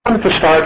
I wanted to start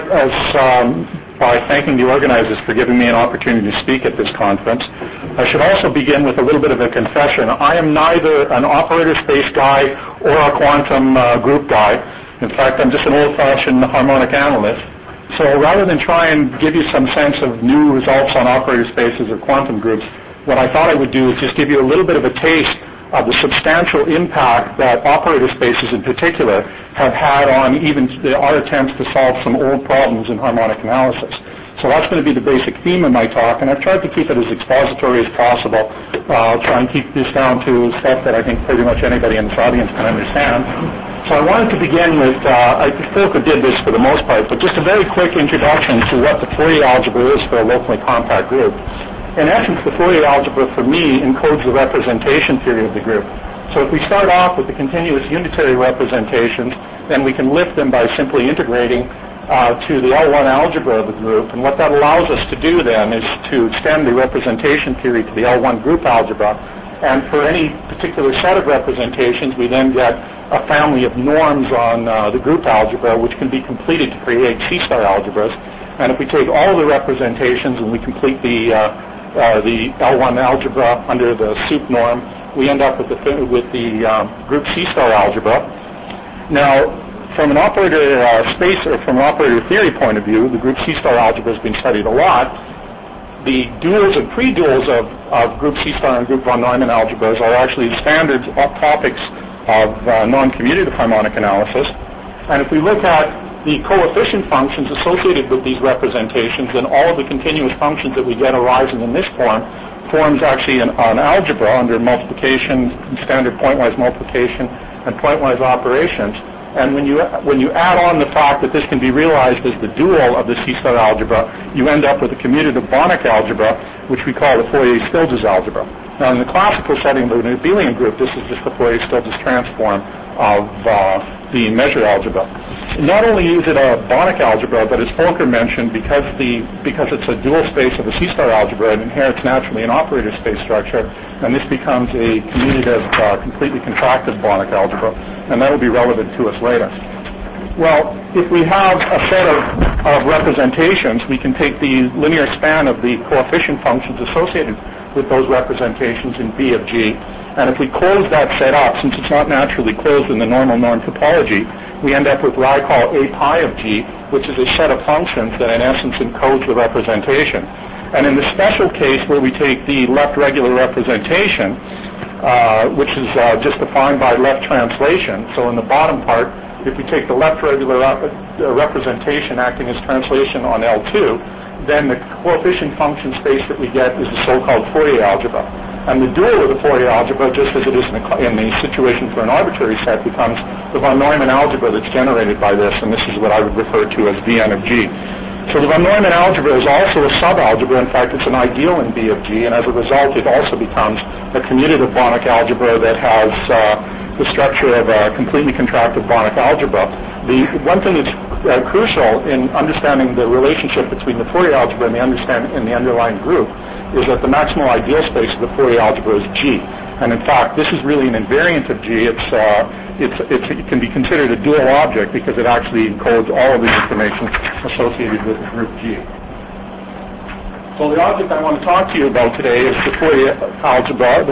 by thanking the organizers for giving me an opportunity to speak at this conference. I should also begin with a little bit of a confession. I am neither an operator space guy or a quantum group guy. In fact, I'm just an old-fashioned harmonic analyst. So rather than try and give you some sense of new results on operator spaces or quantum groups, what I thought I would do is just give you a little bit of a taste of the substantial impact that operator spaces in particular have had on even our attempts to solve some old problems in harmonic analysis. So that's going to be the basic theme of my talk, and I've tried to keep it as expository as possible. I'll try and keep this down to stuff that I think pretty much anybody in this audience can understand. So I wanted to begin with, I think I did this for the most part, but just a very quick introduction to what the Fourier algebra is for a locally compact group. In essence, the Fourier algebra for me encodes the representation theory of the group. So if we start off with the continuous unitary representations, then we can lift them by simply integrating to the L1 algebra of the group. And what that allows us to do then is to extend the representation theory to the L1 group algebra. And for any particular set of representations, we then get a family of norms on the group algebra, which can be completed to create C-star algebras. And if we take all the representations and we complete the L1 algebra under the soup norm, we end up with the group C-star algebra. Now, from an operator space or from an operator theory point of view, the group C-star algebra has been studied a lot. The duals and pre-duals of group C-star and group von Neumann algebras are actually standard topics of non-commutative harmonic analysis. And if we look at the coefficient functions associated with these representations, then all of the continuous functions that we get arising in this form forms actually an algebra under multiplication, standard pointwise multiplication, and pointwise operations. And when you add on the fact that this can be realized as the dual of the C-star algebra, you end up with a commutative Banach algebra, which we call the Fourier-Stieltjes algebra. Now, in the classical setting of the Abelian group, this is just the Fourier-Stieltjes transform of the measure algebra. Not only is it a Banach algebra, but as Volker mentioned, because it's a dual space of a C-star algebra, it inherits naturally an operator space structure, and this becomes a commutative, completely contracted Banach algebra, and that will be relevant to us later. Well, if we have a set of representations, we can take the linear span of the coefficient functions associated with those representations in B of G. And if we close that set up, since it's not naturally closed in the normal norm topology, we end up with what I call A pi of G, which is a set of functions that in essence encodes the representation. And in the special case where we take the left regular representation, which is just defined by left translation, so in the bottom part, if we take the left regular representation acting as translation on L2, then the coefficient function space that we get is the so-called Fourier algebra. And the dual of the Fourier algebra, just as it is in the situation for an arbitrary set, becomes the von Neumann algebra that's generated by this, and this is what I would refer to as Vn of G. So the von Neumann algebra is also a subalgebra. In fact, it's an ideal in B of G, and as a result, it also becomes a commutative Banach algebra that has the structure of a completely contracted Banach algebra. The one thing that's crucial in understanding the relationship between the Fourier algebra and the underlying group is that the maximal ideal space of the Fourier algebra is G. And in fact, this is really an invariant of G. It can be considered a dual object because it actually encodes all of the information associated with the group G. So the object I want to talk to you about today is the Fourier algebra.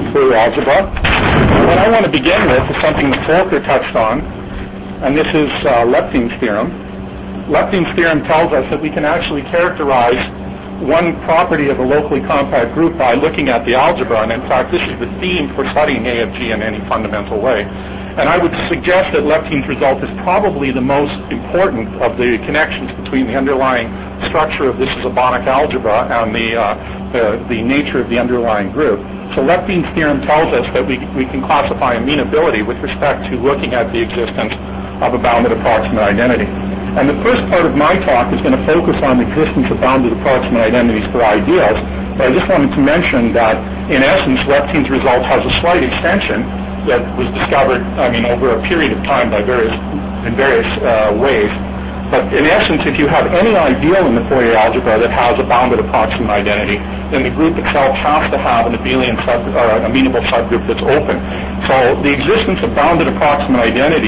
What I want to begin with is something that Volker touched on, and this is Leptin's theorem. Leptin's theorem tells us that we can actually characterize one property of a locally compact group by looking at the algebra, and in fact this is the theme for studying A of G in any fundamental way. And I would suggest that Leptin's result is probably the most important of the connections between the underlying structure of this as a Banach algebra and the nature of the underlying group. So Leptin's theorem tells us that we can classify amenability with respect to looking at the existence of a bounded approximate identity. And the first part of my talk is going to focus on the existence of bounded approximate identities for ideals, but I just wanted to mention that in essence Leptin's result has a slight extension that was discovered, over a period of time in various ways. But in essence, if you have any ideal in the Fourier algebra that has a bounded approximate identity, then the group itself has to have an abelian amenable subgroup that's open. So the existence of bounded approximate identities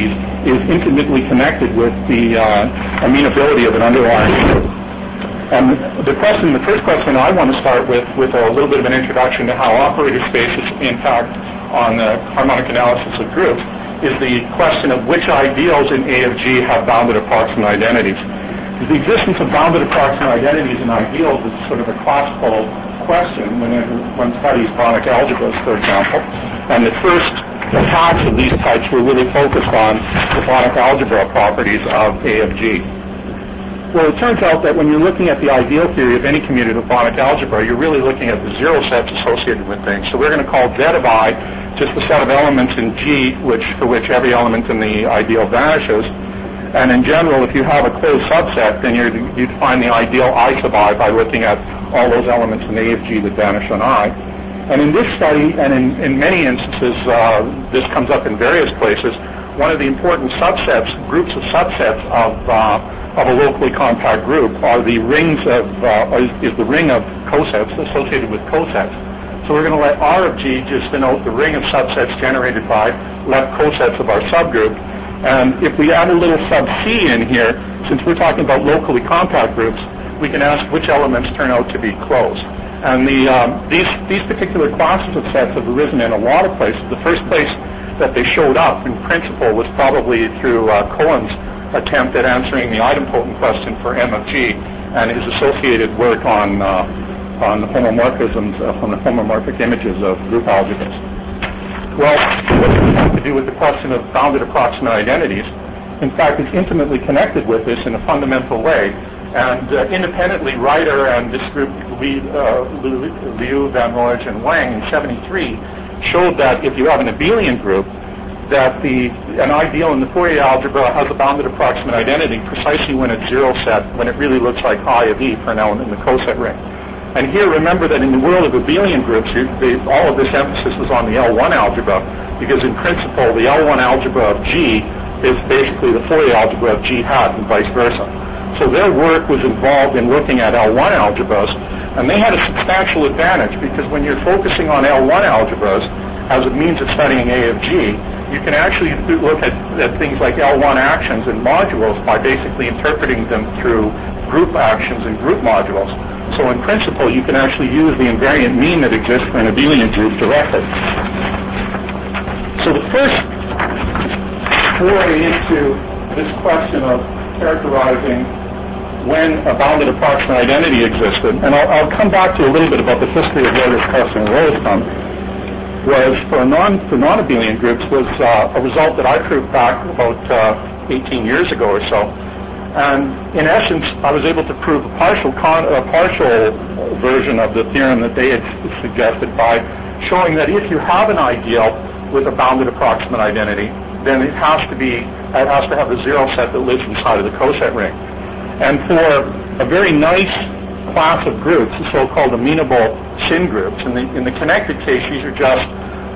is intimately connected with the amenability of an underlying group. And the first question I want to start with a little bit of an introduction to how operator spaces impact on the harmonic analysis of groups, is the question of which ideals in A of G have bounded approximate identities. The existence of bounded approximate identities in ideals is sort of a classical question when one studies Banach algebras, for example. And the first attacks of these types were really focused on the Banach algebra properties of A of G. Well, it turns out that when you're looking at the ideal theory of any commutative Banach algebra, you're really looking at the zero sets associated with things. So we're going to call Z of I just the set of elements in G for which every element in the ideal vanishes. And in general, if you have a closed subset, then you define the ideal I sub I by looking at all those elements in A of G that vanish on I. And in this study, and in many instances, this comes up in various places, one of the important groups of subsets of a locally compact group are the rings is the ring of cosets associated with cosets. So we're going to let R of G just denote the ring of subsets generated by left cosets of our subgroup. And if we add a little sub C in here, since we're talking about locally compact groups, we can ask which elements turn out to be closed. And these particular classes of sets have arisen in a lot of places. The first place that they showed up in principle was probably through Cohen's attempt at answering the idempotent question for M of G and his associated work on the homomorphisms, on the homomorphic images of group algebras. Well, what does this have to do with the question of bounded approximate identities? In fact, it's intimately connected with this in a fundamental way. And independently, Reiter and this group, Liu, Van Rooij, and Wang in 73, showed that if you have an abelian group, that an ideal in the Fourier algebra has a bounded approximate identity precisely when it's zero set, when it really looks like I of E for an element in the coset ring. And here, remember that in the world of abelian groups, all of this emphasis was on the L1 algebra, because in principle, the L1 algebra of G is basically the Fourier algebra of G hat and vice versa. So their work was involved in looking at L1 algebras, and they had a substantial advantage, because when you're focusing on L1 algebras as a means of studying A of G, you can actually look at things like L1 actions and modules by basically interpreting them through group actions and group modules. So in principle, you can actually use the invariant mean that exists for an abelian group directly. So the first foray into this question of characterizing when a bounded approximate identity existed, and I'll come back to a little bit about the history of where this question arose from, was for non-abelian groups was a result that I proved back about 18 years ago or so. And in essence, I was able to prove a partial version of the theorem that they had suggested by showing that if you have an ideal with a bounded approximate identity, then it has to have a zero set that lives inside of the coset ring. And for a very nice class of groups, the so-called amenable sin groups, in the connected case, these are just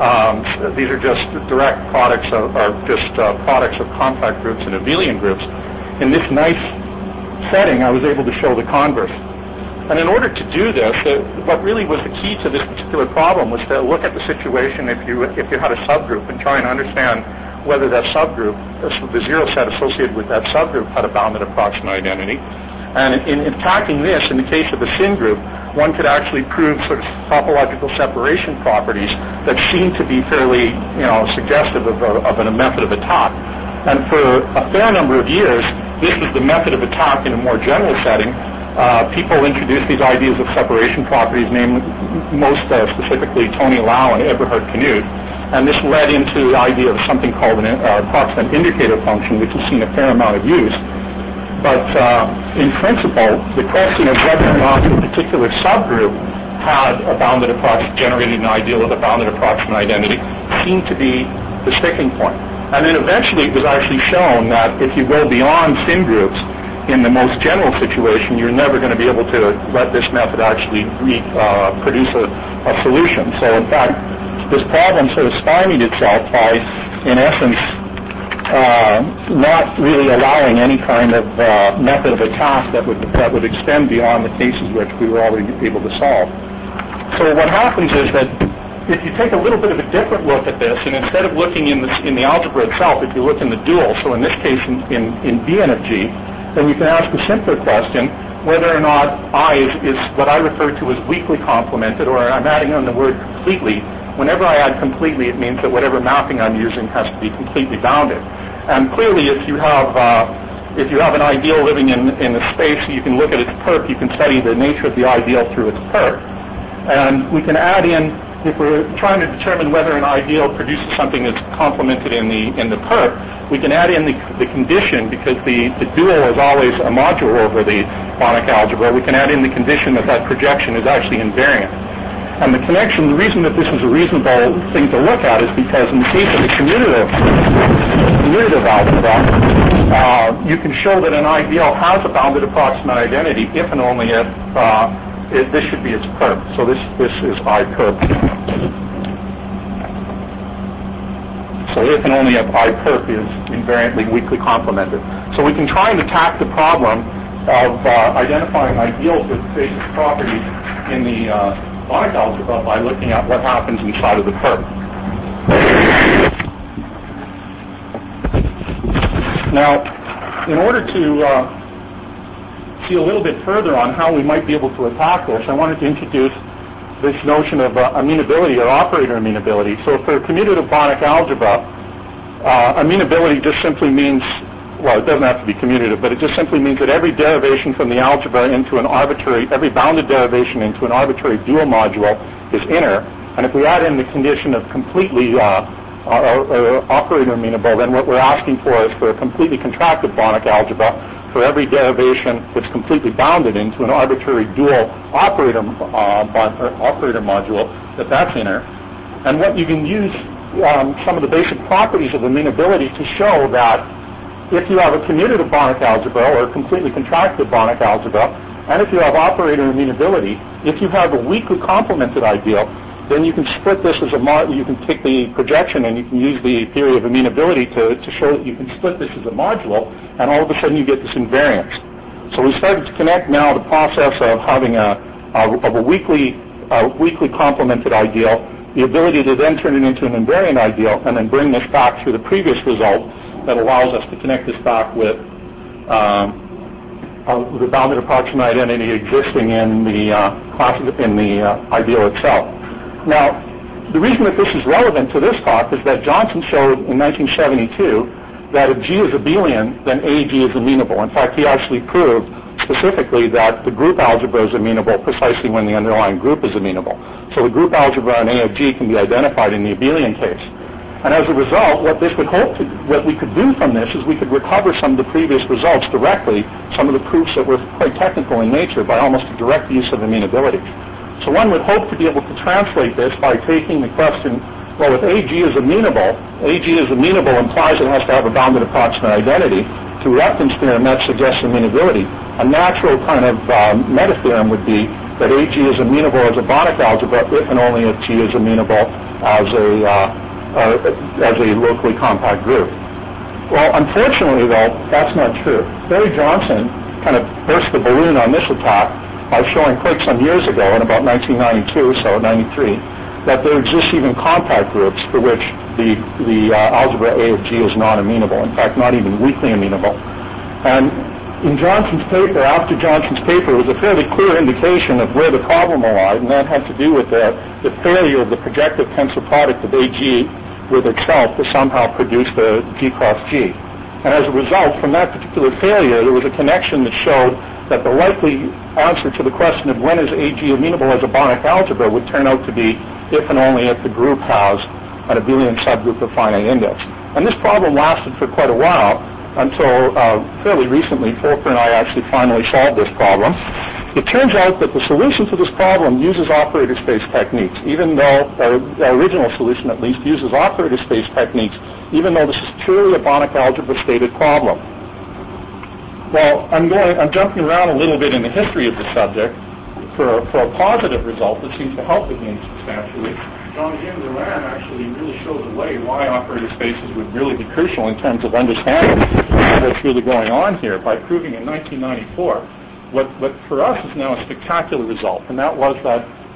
direct products products of compact groups and abelian groups. In this nice setting, I was able to show the converse. And in order to do this, what really was the key to this particular problem was to look at the situation if you had a subgroup and try and understand whether that subgroup, the zero set associated with that subgroup, had a bounded approximate identity. And in attacking this, in the case of a sin group, one could actually prove sort of topological separation properties that seem to be fairly, suggestive of a method of attack. And for a fair number of years, this was the method of attack in a more general setting. People introduced these ideas of separation properties, most specifically Tony Lau and Eberhard Knut, and this led into the idea of something called an approximate indicator function, which has seen a fair amount of use. But in principle, the question of whether or not a particular subgroup had generated an ideal with a bounded approximate identity seemed to be the sticking point. And then eventually it was actually shown that if you go beyond sin groups, in the most general situation, you're never going to be able to let this method actually produce a solution. So in fact, this problem sort of stymied itself by, in essence, not really allowing any kind of method of attack that would extend beyond the cases which we were already able to solve. So what happens is that if you take a little bit of a different look at this, and instead of looking in the algebra itself, if you look in the dual, so in this case in Bn of G, then you can ask a simpler question, whether or not I is what I refer to as weakly complemented, or I'm adding on the word completely. Whenever I add completely, it means that whatever mapping I'm using has to be completely bounded. And clearly, if you have an ideal living in a space, you can look at its perp, you can study the nature of the ideal through its perp. And we can add in, if we're trying to determine whether an ideal produces something that's complemented in the perp, we can add in the condition, because the dual is always a module over the Banach algebra. We can add in the condition that projection is actually invariant. And the connection, the reason that this is a reasonable thing to look at is because in the case of the commutative algebra, you can show that an ideal has a bounded approximate identity if and only if this should be its perp. So this is I perp. So if and only if I perp is invariantly weakly complemented. So we can try and attack the problem of identifying ideals with basis properties in the Banach algebra by looking at what happens inside of the perp. Now, in order to see a little bit further on how we might be able to attack this, I wanted to introduce this notion of amenability or operator amenability. So for commutative Banach algebra, amenability just simply means, well, it doesn't have to be commutative, but it just simply means that every derivation from the algebra into every bounded derivation into an arbitrary dual module is inner. And if we add in the condition of completely operator amenable, then what we're asking for is for a completely contracted Banach algebra for every derivation that's completely bounded into an arbitrary dual operator module, that's inner. And what you can use some of the basic properties of amenability to show that if you have a commutative Banach algebra or a completely contracted Banach algebra, and if you have operator amenability, if you have a weakly complemented ideal, then you can split this as you can take the projection and you can use the theory of amenability to show that you can split this as a module, and all of a sudden you get this invariance. So we started to connect now the process of having a weakly complemented ideal, the ability to then turn it into an invariant ideal, and then bring this back through the previous result that allows us to connect this back with the bounded approximate identity existing in the ideal itself. Now, the reason that this is relevant to this talk is that Johnson showed in 1972 that if G is abelian, then AG is amenable. In fact, he actually proved specifically that the group algebra is amenable precisely when the underlying group is amenable. So the group algebra in A of G can be identified in the abelian case. And as a result, what we could do from this is we could recover some of the previous results directly, some of the proofs that were quite technical in nature, by almost a direct use of amenability. So one would hope to be able to translate this by taking the question, well, if AG is amenable implies it has to have a bounded approximate identity. To Repton's theorem, that suggests amenability. A natural kind of meta-theorem would be that AG is amenable as a Banach algebra if and only if G is amenable as a locally compact group. Well, unfortunately, though, that's not true. Barry Johnson kind of burst the balloon on this attack by showing quite some years ago, in about 1992, so 93, that there exists even compact groups for which the algebra A of G is not amenable, in fact, not even weakly amenable. And in Johnson's paper, after Johnson's paper, was a fairly clear indication of where the problem lied, and that had to do with the failure of the projective tensor product of AG with itself to somehow produce the G cross G. And as a result, from that particular failure, there was a connection that showed that the likely answer to the question of when is AG amenable as a Banach algebra would turn out to be if and only if the group has an abelian subgroup of finite index. And this problem lasted for quite a while until fairly recently, Folker and I actually finally solved this problem. It turns out that the solution to this problem uses operator space techniques, even though the original solution at least uses operator space techniques, even though this is purely a Banach algebra stated problem. Well, I'm jumping around a little bit in the history of the subject for a positive result that seems to help the game substantially. Jean-Jacques Durand actually really showed the way why operator spaces would really be crucial in terms of understanding what's really going on here by proving in 1994 what for us is now a spectacular result, and that was that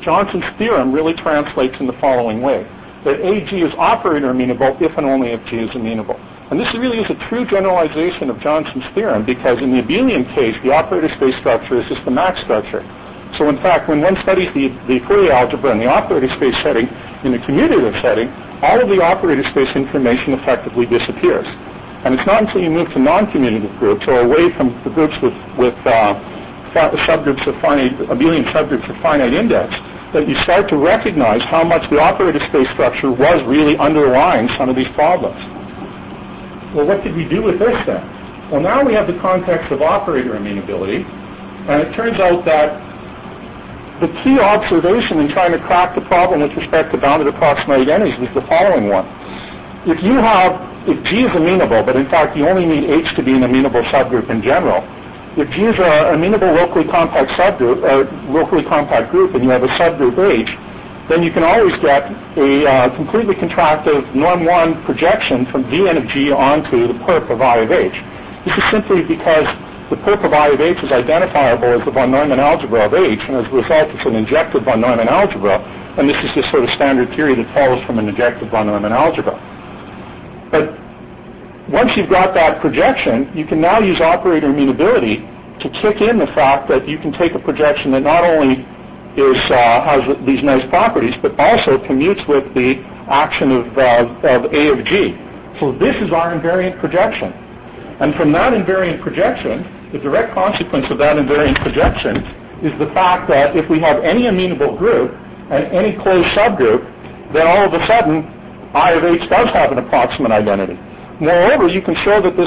Johnson's theorem really translates in the following way, that AG is operator amenable if and only if G is amenable. And this really is a true generalization of Johnson's theorem, because in the abelian case, the operator space structure is just the Max structure. So in fact, when one studies the Fourier algebra in the operator space setting, in the commutative setting, all of the operator space information effectively disappears. And it's not until you move to non-commutative groups, or away from the groups with subgroups of finite, abelian subgroups of finite index, that you start to recognize how much the operator space structure was really underlying some of these problems. Well, what did we do with this then? Well, now we have the context of operator amenability, and it turns out that the key observation in trying to crack the problem with respect to bounded approximate identities is the following one. If G is amenable, but in fact you only need H to be an amenable subgroup in general, if G is an amenable locally compact subgroup, or locally compact group, and you have a subgroup H, then you can always get a completely contractive norm 1 projection from Vn of G onto the perp of I of H. This is simply because the perp of I of H is identifiable as the von Neumann algebra of H, and as a result it's an injective von Neumann algebra, and this is just sort of standard theory that follows from an injective von Neumann algebra. But once you've got that projection, you can now use operator amenability to kick in the fact that you can take a projection that not only has these nice properties, but also commutes with the action of A of G. So this is our invariant projection. And from that invariant projection, the direct consequence of that invariant projection is the fact that if we have any amenable group and any closed subgroup, then all of a sudden I of H does have an approximate identity. Moreover, you can show that this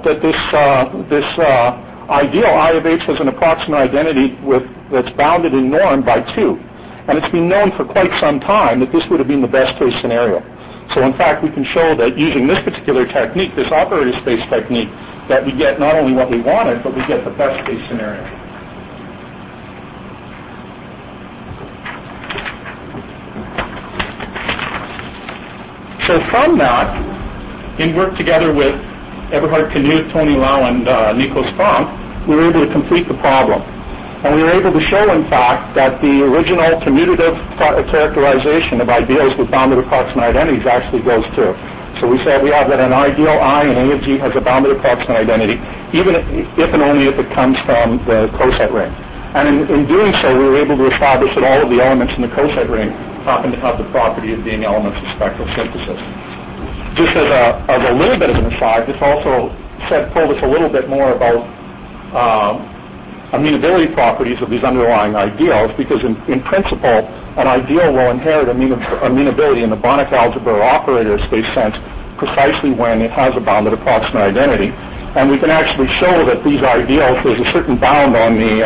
ideal I of H has an approximate identity that's bounded in norm by 2. And it's been known for quite some time that this would have been the best case scenario. So in fact, we can show that using this particular technique, this operator space technique, that we get not only what we wanted, but we get the best case scenario. So from that, in work together with Eberhard Knut, Tony Lau, and Nico Spronk, we were able to complete the problem. And we were able to show, in fact, that the original commutative characterization of ideals with bounded approximate identities actually goes through. So we said we have that an ideal I in A of G has a bounded approximate identity, even if and only if it comes from the coset ring. And in doing so, we were able to establish that all of the elements in the coset ring happen to have the property of being elements of spectral synthesis. Just as a little bit of an aside, this also told us a little bit more about amenability properties of these underlying ideals, because in principle, an ideal will inherit amenability in the Banach algebra or operator space sense precisely when it has a bounded approximate identity. And we can actually show that these ideals, there's a certain bound on the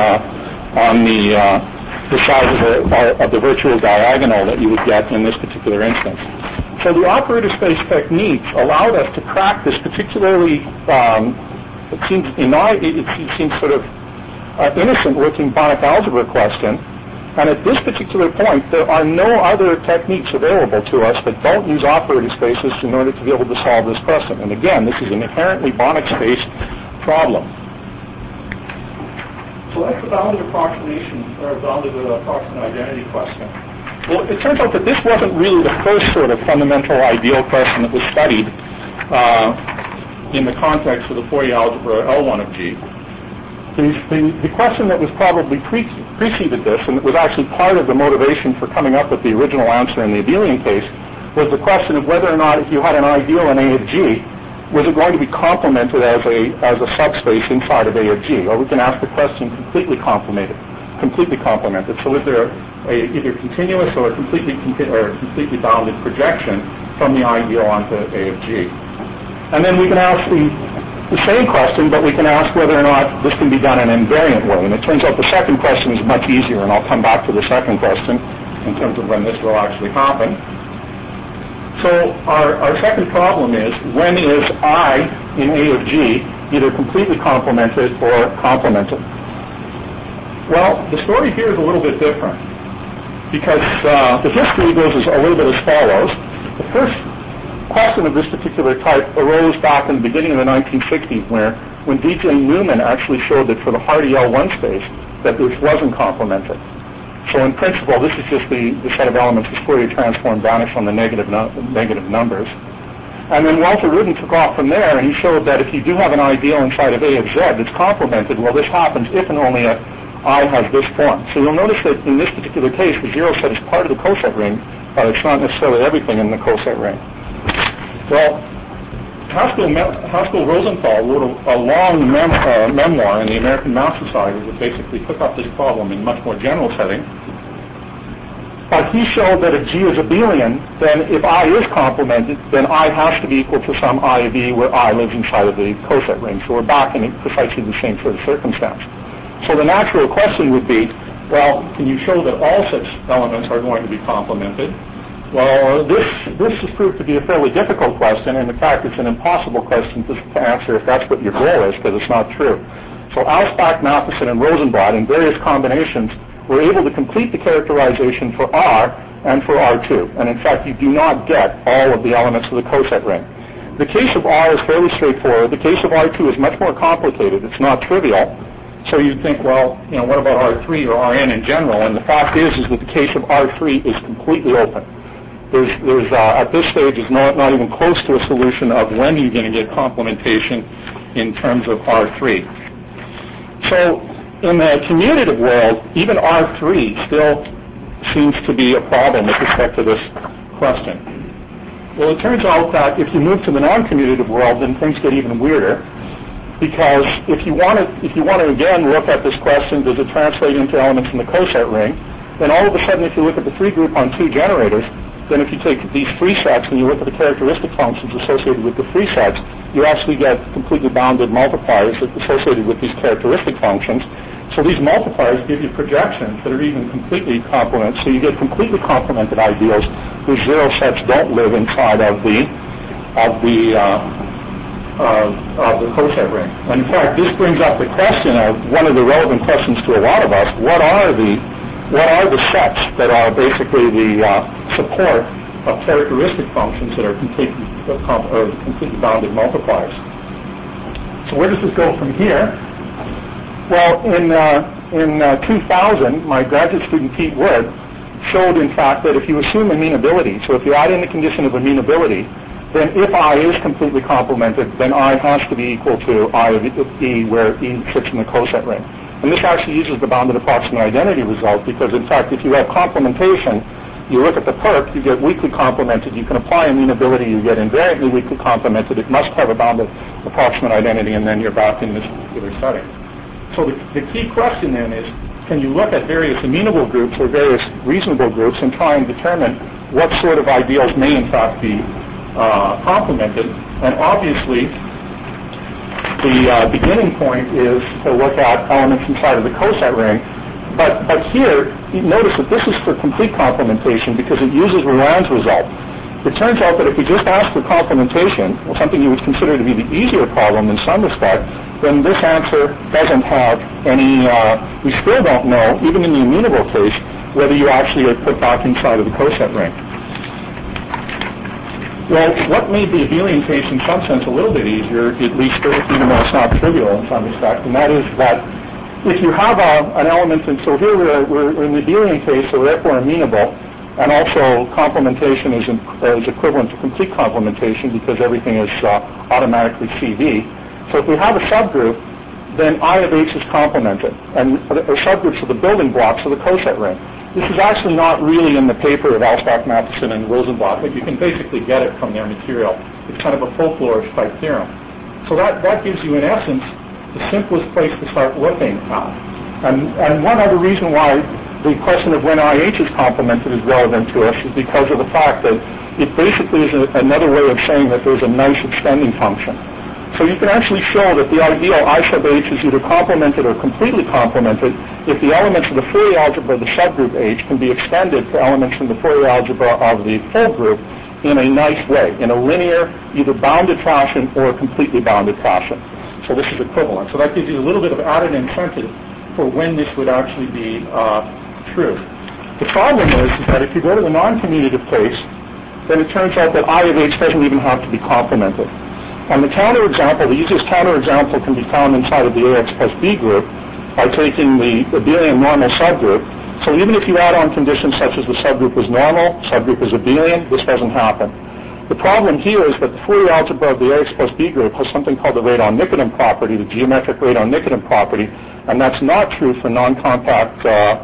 size of the virtual diagonal that you would get in this particular instance. So the operator space techniques allowed us to crack this particularly, it seems sort of innocent-looking Banach algebra question. And at this particular point, there are no other techniques available to us that don't use operator spaces in order to be able to solve this question. And again, this is an inherently Banach space problem. So that's the bounded approximation, or bounded approximate identity question. Well, it turns out that this wasn't really the first sort of fundamental ideal question that was studied in the context of the Fourier algebra L1 of G. The question that was probably preceded this, and it was actually part of the motivation for coming up with the original answer in the abelian case, was the question of whether or not if you had an ideal in A of G, was it going to be complemented as a subspace inside of A of G? Or we can ask the question completely complemented. So is there either continuous or a completely bounded projection from the ideal onto A of G? And then we can ask the same question, but we can ask whether or not this can be done in an invariant way. And it turns out the second question is much easier, and I'll come back to the second question in terms of when this will actually happen. So our second problem is, when is I in A of G either completely complemented or complemented? Well, the story here is a little bit different, because the history goes a little bit as follows. The first question of this particular type arose back in the beginning of the 1960s, when D.J. Newman actually showed that for the Hardy L1 space, that this wasn't complemented. So in principle, this is just the set of elements that's Fourier transform vanished on the negative numbers. And then Walter Rudin took off from there, and he showed that if you do have an ideal inside of A of Z that's complemented, well, this happens if and only if I has this form. So you'll notice that in this particular case, the zero set is part of the coset ring, but it's not necessarily everything in the coset ring. Well, Haskell Rosenthal wrote a long memoir in the American Math Society that basically took up this problem in much more general setting. But he showed that if G is abelian, then if I is complemented, then I has to be equal to some I of E where I lives inside of the coset ring. So we're back in precisely the same sort of circumstance. So the natural question would be, well, can you show that all such elements are going to be complemented? Well, this has proved to be a fairly difficult question, and in fact it's an impossible question to answer if that's what your goal is, because it's not true. So Alspach, Matheson, and Rosenblatt in various combinations were able to complete the characterization for R and for R2. And in fact, you do not get all of the elements of the coset ring. The case of R is fairly straightforward. The case of R2 is much more complicated. It's not trivial. So you'd think, well, what about R3 or Rn in general? And the fact is that the case of R3 is completely open. There's at this stage is not even close to a solution of when you're going to get complementation in terms of R3. So in the commutative world, even R3 still seems to be a problem with respect to this question. Well, it turns out that if you move to the non-commutative world, then things get even weirder. Because if you want to again look at this question, does it translate into elements in the coset ring? Then all of a sudden, if you look at the free group on two generators, then if you take these free sets and you look at the characteristic functions associated with the free sets, you actually get completely bounded multipliers associated with these characteristic functions. So these multipliers give you projections that are even completely complement. So you get completely complemented ideals whose zero sets don't live inside of the coset ring. And in fact, this brings up the question of one of the relevant questions to a lot of us: what are the sets that are basically the support of characteristic functions that are completely bounded multipliers? So where does this go from here? Well, in 2000, my graduate student Pete Wood showed, in fact, that if you assume amenability, so if you add in the condition of amenability, then if I is completely complemented, then I has to be equal to I of E, where E sits in the coset ring. And this actually uses the bounded approximate identity result because, in fact, if you have complementation, you look at the PERC, you get weakly complemented. You can apply amenability, you get invariantly weakly complemented. It must have a bounded approximate identity, and then you're back in this particular setting. So the key question then is, can you look at various amenable groups or various reasonable groups and try and determine what sort of ideals may, in fact, be complemented? And obviously, the beginning point is to look at elements inside of the coset ring. But here, you notice that this is for complete complementation because it uses Rouland's result. It turns out that if we just ask for complementation, something you would consider to be the easier problem in some respect, then this answer doesn't have any, we still don't know, even in the amenable case, whether you actually are put back inside of the coset ring. Well, what made the abelian case in some sense a little bit easier, at least even though it's not trivial in some respect, and that is that if you have an element, and so here we're in the abelian case, so therefore amenable, and also complementation is equivalent to complete complementation because everything is automatically CV. So if we have a subgroup, then I of H is complemented, and subgroups are the building blocks of the coset ring. This is actually not really in the paper of Alspach, Matheson, and Rosenblatt, but you can basically get it from their material. It's kind of a folklorish type theorem. So that gives you, in essence, the simplest place to start looking at. And one other reason why the question of when IH is complemented is relevant to us is because of the fact that it basically is another way of saying that there's a nice extending function. So you can actually show that the ideal I sub H is either complemented or completely complemented if the elements of the Fourier algebra of the subgroup H can be extended to elements in the Fourier algebra of the full group in a nice way, in a linear, either bounded fashion or completely bounded fashion. So this is equivalent. So that gives you a little bit of added incentive for when this would actually be true. The problem is that if you go to the non-commutative case, then it turns out that I of H doesn't even have to be complemented. And the counterexample, the easiest counterexample can be found inside of the AX plus B group by taking the abelian normal subgroup. So even if you add on conditions such as the subgroup is normal, subgroup is abelian, this doesn't happen. The problem here is that the Fourier algebra of the AX plus B group has something called the Radon-Nikodym property, the geometric Radon-Nikodym property, and that's not true for non-compact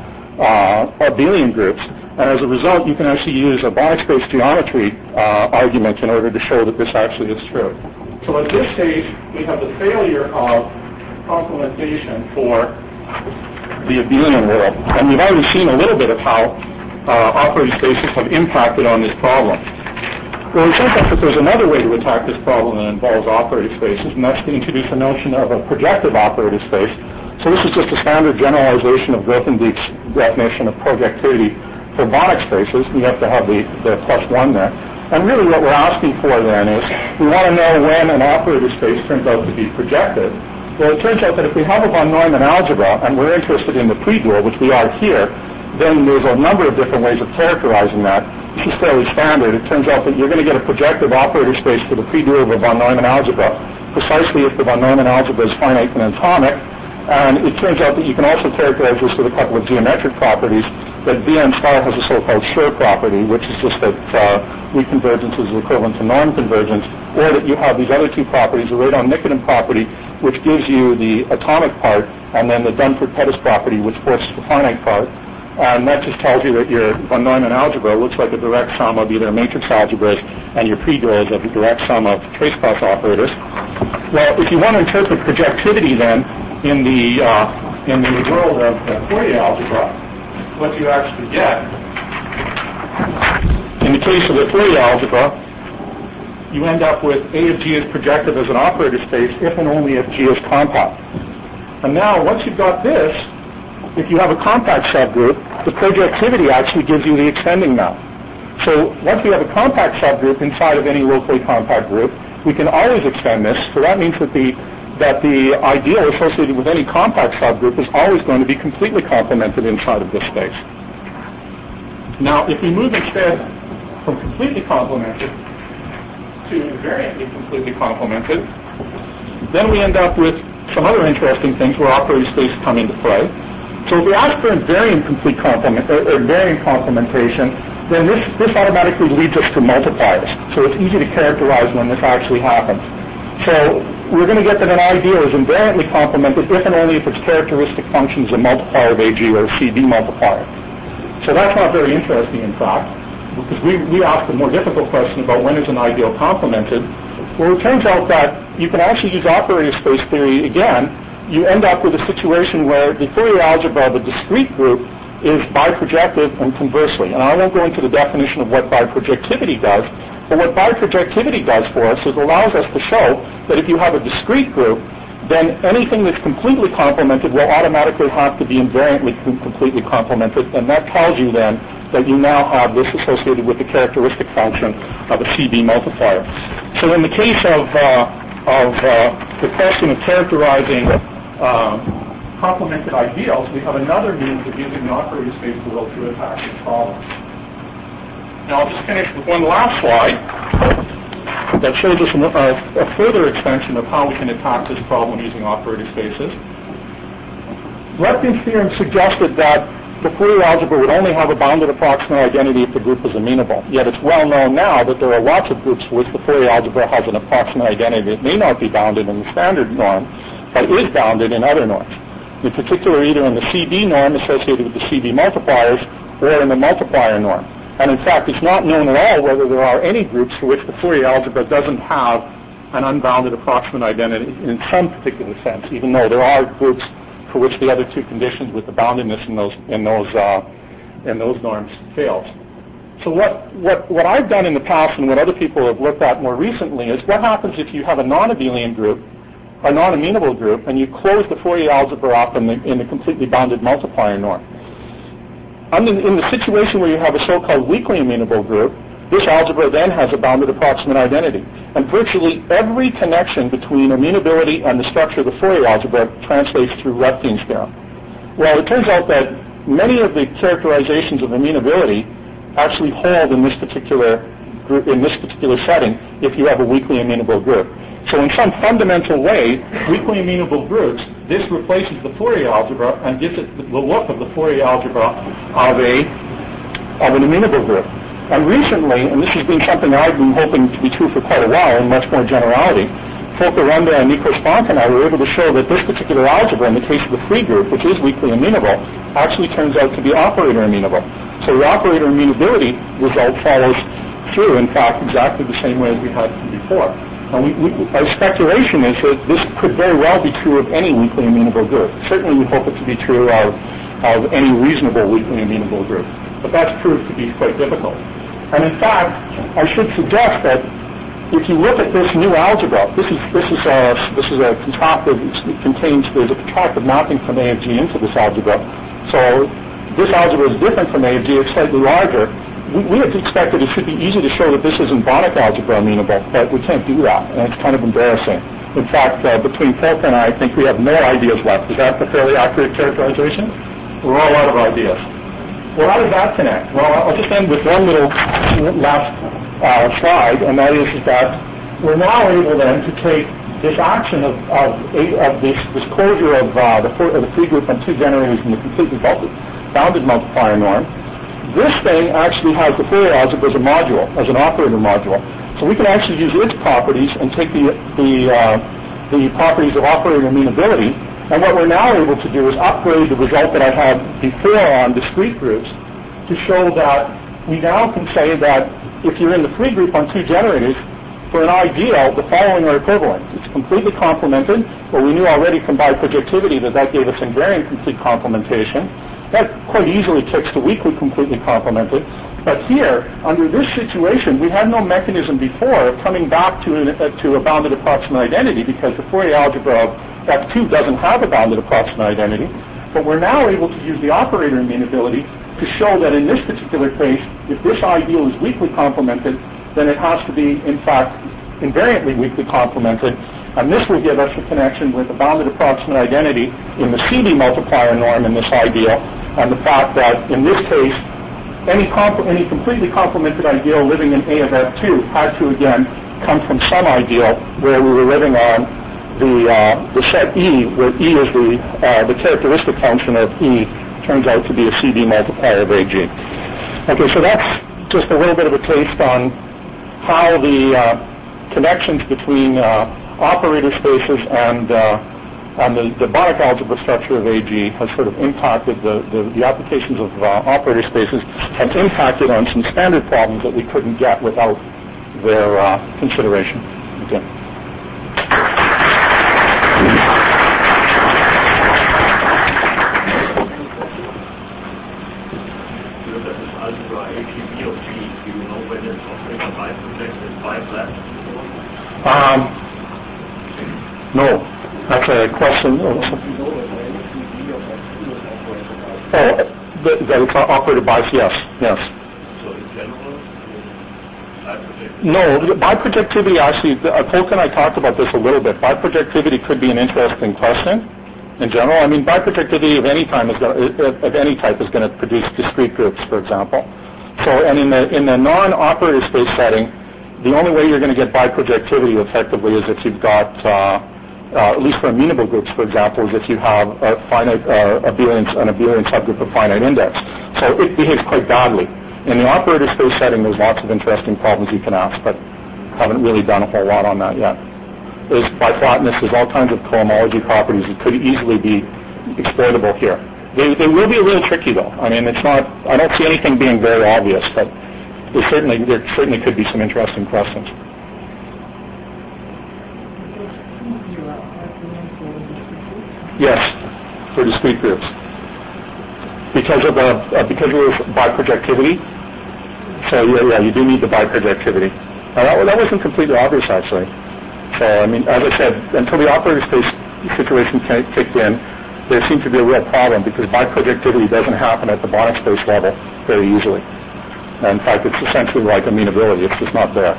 abelian groups. And as a result, you can actually use a Banach space geometry argument in order to show that this actually is true. So at this stage, we have the failure of complementation for the abelian world. And we've already seen a little bit of how operator spaces have impacted on this problem. Well, it turns out that there's another way to attack this problem that involves operator spaces, and that's to introduce a notion of a projective operator space. So this is just a standard generalization of Grothendieck's definition of projectivity for Banach spaces. We have to have the plus one there. And really what we're asking for then is we want to know when an operator space turns out to be projective. Well, it turns out that if we have a von Neumann algebra and we're interested in the pre-dual, which we are here, then there's a number of different ways of characterizing that. This is fairly standard. It turns out that you're going to get a projective operator space for the pre-dual of a von Neumann algebra precisely if the von Neumann algebra is finite and atomic. And it turns out that you can also characterize this with a couple of geometric properties, that Bn star has a so-called Schur property, which is just that weak convergence is equivalent to norm convergence, or that you have these other two properties, the Radon-Nikodym property, which gives you the atomic part, and then the Dunford-Pettis property, which forces the finite part. And that just tells you that your von Neumann algebra looks like a direct sum of either matrix algebras and your pre-duals of the direct sum of trace cross operators. Well, if you want to interpret projectivity then in the world of the Fourier algebra, what you actually get, in the case of the Fourier algebra, you end up with A of G is projective as an operator space if and only if G is compact. And now, once you've got this, if you have a compact subgroup, the projectivity actually gives you the extending map. So once we have a compact subgroup inside of any locally compact group, we can always extend this. So that means that the ideal associated with any compact subgroup is always going to be completely complemented inside of this space. Now, if we move instead from completely complemented to invariantly completely complemented, then we end up with some other interesting things where operator spaces come into play. So if we ask for invariant complete complement or invariant complementation, then this automatically leads us to multipliers. So it's easy to characterize when this actually happens. So we're going to get that an ideal is invariantly complemented if and only if its characteristic function is a multiplier of AG or a CB multiplier. So that's not very interesting, in fact, because we asked a more difficult question about when is an ideal complemented. Well, it turns out that you can actually use operator space theory again. You end up with a situation where the Fourier algebra of a discrete group is biprojective and conversely. And I won't go into the definition of what biprojectivity does, but what biprojectivity does for us is allows us to show that if you have a discrete group, then anything that's completely complemented will automatically have to be invariantly completely complemented, and that tells you then that you now have this associated with the characteristic function of a CB multiplier. So in the case of the question of characterizing complemented ideals, we have another means of using the operator space world to attack this problem. Now I'll just finish with one last slide that shows us a further extension of how we can attack this problem using operator spaces. Lefkin's theorem suggested that the Fourier algebra would only have a bounded approximate identity if the group is amenable. Yet it's well known now that there are lots of groups for which the Fourier algebra has an approximate identity. It may not be bounded in the standard norm, but is bounded in other norms. In particular, either in the CB norm associated with the CB multipliers or in the multiplier norm. And in fact, it's not known at all whether there are any groups for which the Fourier algebra doesn't have an unbounded approximate identity in some particular sense, even though there are groups for which the other two conditions with the boundedness in those norms fails. So what I've done in the past and what other people have looked at more recently is what happens if you have a non-abelian group, a non-amenable group, and you close the Fourier algebra up in the completely bounded multiplier norm. In the situation where you have a so-called weakly amenable group, this algebra then has a bounded approximate identity. And virtually every connection between amenability and the structure of the Fourier algebra translates through Lefkin's theorem. Well, it turns out that many of the characterizations of amenability actually hold in this particular setting if you have a weakly amenable group. So in some fundamental way, weakly amenable groups, this replaces the Fourier algebra and gives it the look of the Fourier algebra of an amenable group. And recently, and this has been something I've been hoping to be true for quite a while in much more generality, Volker Runda and Nico Spank and I were able to show that this particular algebra, in the case of the free group, which is weakly amenable, actually turns out to be operator amenable. So the operator amenability result follows through, in fact, exactly the same way as we had before. And our speculation is that this could very well be true of any weakly amenable group. Certainly we hope it to be true of any reasonable weakly amenable group. But that's proved to be quite difficult. And in fact, I should suggest that if you look at this new algebra, this is a contractive. There's a contractive mapping from A of G into this algebra. So this algebra is different from A of G. It's slightly larger. We had expected it should be easy to show that this isn't Banach algebra amenable, but we can't do that, and it's kind of embarrassing. In fact, between Volker and I think we have no ideas left. Is that a fairly accurate characterization? We're all out of ideas. Well, how does that connect? Well, I'll just end with one little last slide, and that is that we're now able then to take this action of this closure of the free group on two generators in the completely bounded multiplier norm. This thing actually has the Fourier algebra as a module, as an operator module. So we can actually use its properties and take the properties of operator amenability. And what we're now able to do is upgrade the result that I had before on discrete groups to show that we now can say that if you're in the free group on two generators, for an ideal, the following are equivalent. It's completely complemented, but we knew already from biprojectivity that gave us invariant complete complementation. That quite easily kicks to weakly completely complemented. But here, under this situation, we had no mechanism before of coming back to a bounded approximate identity because the Fourier algebra of F2 doesn't have a bounded approximate identity. But we're now able to use the operator amenability to show that in this particular case, if this ideal is weakly complemented, then it has to be, in fact, invariantly weakly complemented. And this will give us a connection with a bounded approximate identity in the CD multiplier norm in this ideal, and the fact that in this case, any completely complemented ideal living in A of F2 had to again come from some ideal where we were living on the set E, where E is the characteristic function of E turns out to be a CD multiplier of AG. Okay, so that's just a little bit of a taste on how the connections between operator spaces and the Banach algebra structure of AG has sort of impacted the applications of operator spaces, have impacted on some standard problems that we couldn't get without their consideration. Okay. No, that's a question. That it's operated by, yes. So in general, no, biprojectivity actually, Volker and I talked about this a little bit. Biprojectivity could be an interesting question in general. I mean, biprojectivity of any type is going to produce discrete groups, for example. So, and in the non-operator space setting, the only way you're going to get biprojectivity effectively is if you've got, at least for amenable groups, for example, is if you have an abelian subgroup of finite index. So it behaves quite badly. In the operator space setting, there's lots of interesting problems you can ask, but haven't really done a whole lot on that yet. There's biflatness, there's all kinds of cohomology properties that could easily be exploitable here. They will be a little tricky, though. I mean, it's not. I don't see anything being very obvious, but there certainly could be some interesting questions. Yes, for discrete groups. Because of biprojectivity. So yeah, you do need the biprojectivity. That wasn't completely obvious, actually. So I mean, as I said, until the operator space situation kicked in, there seemed to be a real problem because biprojectivity doesn't happen at the Banach space level very easily. And in fact, it's essentially like amenability. It's just not there.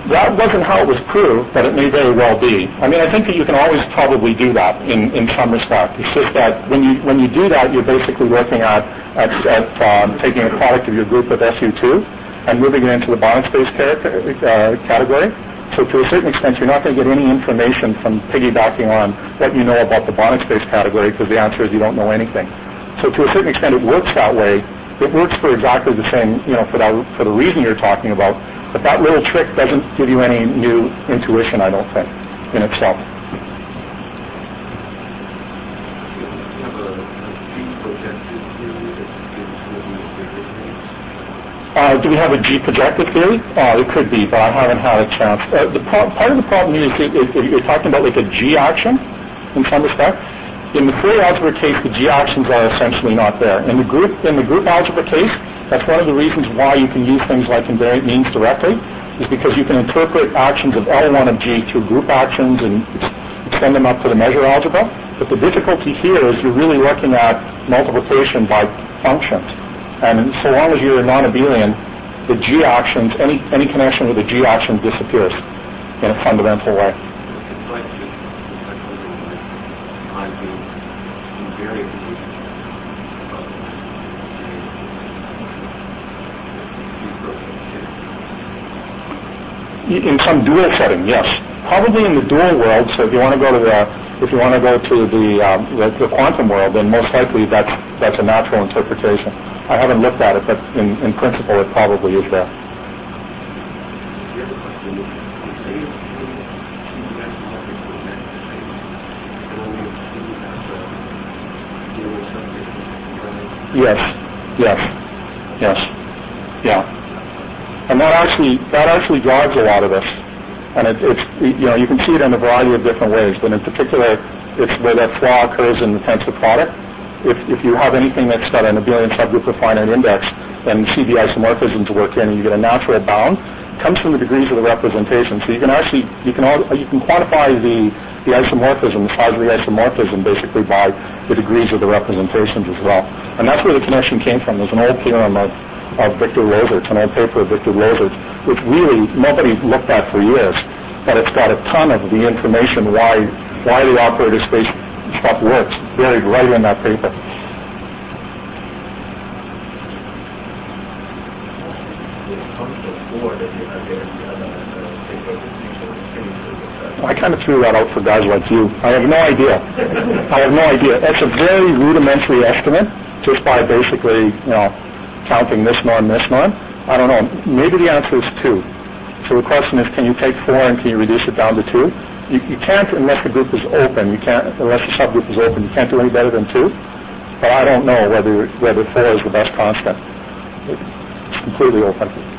That wasn't how it was proved, but it may very well be. I mean, I think that you can always probably do that in some respect. It's just that when you do that, you're basically looking at taking a product of your group of SU2 and moving it into the bond space category. So to a certain extent, you're not going to get any information from piggybacking on what you know about the bond space category, because the answer is you don't know anything. So to a certain extent, it works that way. It works for exactly the same, for the reason you're talking about. But that little trick doesn't give you any new intuition, I don't think, in itself. Do we have a G projective theory? It could be, but I haven't had a chance. Part of the problem is you're talking about like a G action in some respect. In the Fourier algebra case, the G actions are essentially not there. In the group algebra case, that's one of the reasons why you can use things like invariant means directly, is because you can interpret actions of L1 of G through group actions and extend them up to the measure algebra. But the difficulty here is you're really looking at multiplication by functions. And so long as you're a non-abelian, the G actions, any connection with the G action disappears in a fundamental way. In some dual setting, yes. Probably in the dual world. So if you want to go to the quantum world, then most likely that's a natural interpretation. I haven't looked at it, but in principle, it probably is there. Yes. And that actually drives a lot of this, and it's you can see it in a variety of different ways. But in particular, it's where that flaw occurs in the tensor product. If you have anything that's got an abelian subgroup of finite index, then see the isomorphisms work in, and you get a natural bound. It comes from the degrees of the representation. So you can quantify the isomorphism, the size of the isomorphism, basically by the degrees of the representations as well. And that's where the connection came from. There's an old theorem of Victor Lozerts, an old paper of Victor Lozerts, which really nobody looked at for years, but it's got a ton of the information why the operator space stuff works buried right in that paper. I kind of threw that out for guys like you. I have no idea. It's a very rudimentary estimate, just by basically, counting this norm. I don't know. Maybe the answer is 2. So the question is, can you take 4 and can you reduce it down to 2? You can't unless the group is open. Unless the subgroup is open. You can't do any better than 2. But I don't know whether 4 is the best constant. It's completely open.